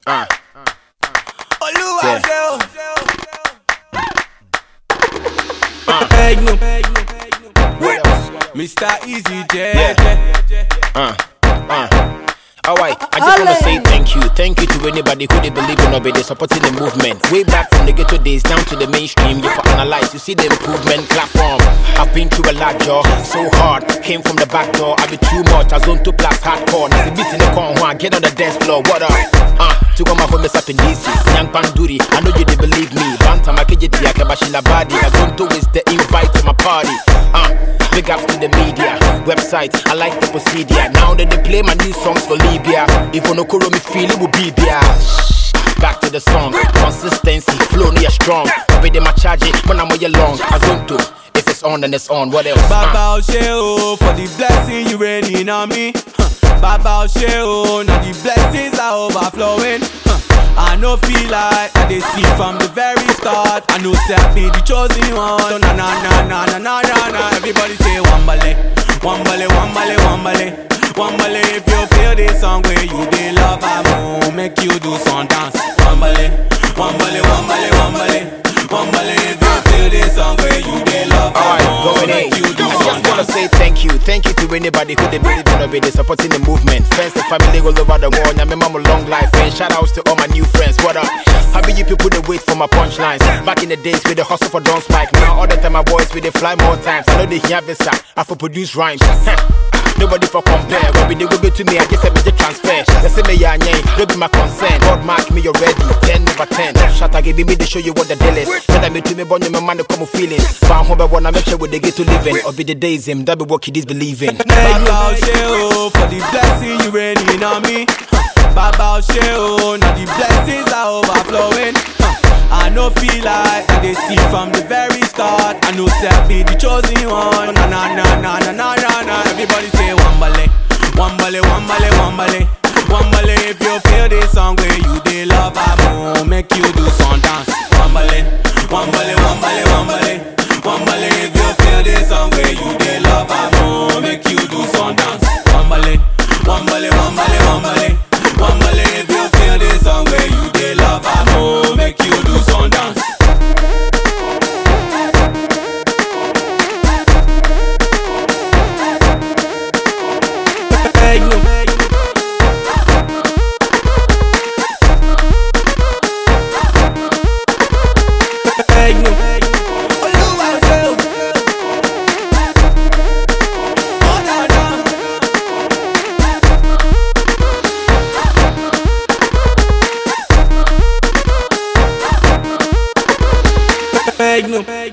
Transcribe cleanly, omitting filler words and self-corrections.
Mr. Easy J. Alright, I just wanna say thank you to anybody who they believe in or be supporting the movement. Way back from the ghetto days down to the mainstream, you for analyze, you see the improvement platform. I've been through a lot, y'all, so hard, came from the back door. I be too much, I zone 2 plus hardcore. Now the beat in the corner, I get on the dance floor. What up? To all my homies up in DC, Young Panduri, I know you didn't believe me. Banta Makejiti, I can machine a body. I don't do is the invite to my party. Big ups to the media, website, I like the procedure. Now that they play my new songs for Libya, if on Okoro me feel it will be there. Back to the song, consistency, flow near strong. I be them a charge it when I'm way along. Azonto, if it's on then it's on, what else? Baba Osheo, for the blessing you raining on me. Baba Osheo, now the blessings are overflowing. I no feel like I they see from the very start. I know say I be the chosen one. So na na na na na na na na. Everybody say wambale, wambale, wambale, wambale, wambale. If you feel this song where you they love, I will make you do some dance. Wambale, wambale, wambale, wambale, wambale. If you feel this song where you they love, I will make you do some dance. I just wanna say thank you to anybody who they believe in or be supporting the movement. Friends and family all over the world. I'm a mama long life and shout outs to all my new friends. What up? How many people they wait for my punchlines? Back in the days with the hustle for don't spike. Now all the time my boys with they fly more times. I know they hear this I for produce rhymes. Nobody for compare. When they go to me, I just me the transfer. They say me ya don't be my concern. God mark me already, 10/10. Shut up, give me to show you what the deal is. When I meet to me, born in my mind, come with feelings. Found home, I wanna make sure they get to living. Or be the days him, that be what he is believing. Baba Osheo, for the blessing you raining on me. Baba Osheo, now the blessings are overflowing. I no feel like I they see from the very start. I know say I be the chosen one. Na na na na na na na na. Everybody say wambale, wambale, wambale, wambale, wambale. If you feel this song where you they love, I will make you do some dance. Wambale, wambale, wambale, wambale, wambale. If you feel this song where you they love, I will make you do some dance. Wambale, wambale, wambale, wambale, wambale. If you feel this song where you they love, I will make you do some dance. Magnum.